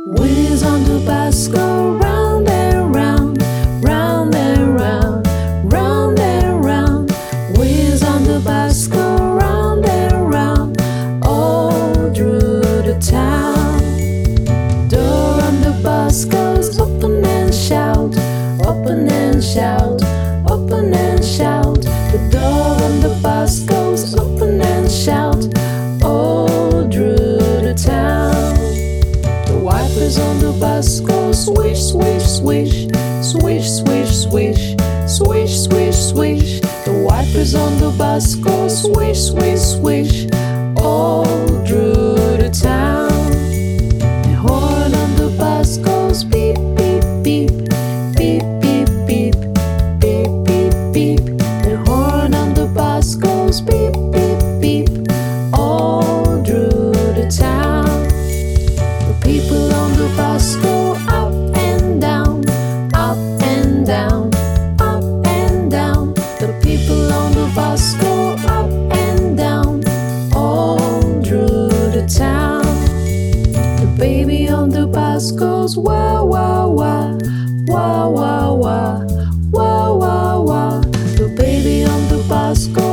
Wheels on the bus go round and round, round and round, round and round. Wheels on the bus go round and round, all through the town. Door on the bus goes open and shout, open and shout, open and shout. The door on the bus goes open and shout, all through the town. The wipers on the bus go swish, swish, swish, swish, swish, swish, swish, swish, swish. The wipers on the bus go swish, swish, swish, all through the town. The horn on the bus goes beep, beep, beep, beep, beep, beep, beep, beep, beep. The horn on the bus goes beep, beep, beep, all through the town. The people on the bus go up and down, up and down, up and down. The people on the bus go up and down, all through the town. The baby on the bus goes wah, wah, wah, wah, wah, wah, wah, wah, wah. The baby on the bus goes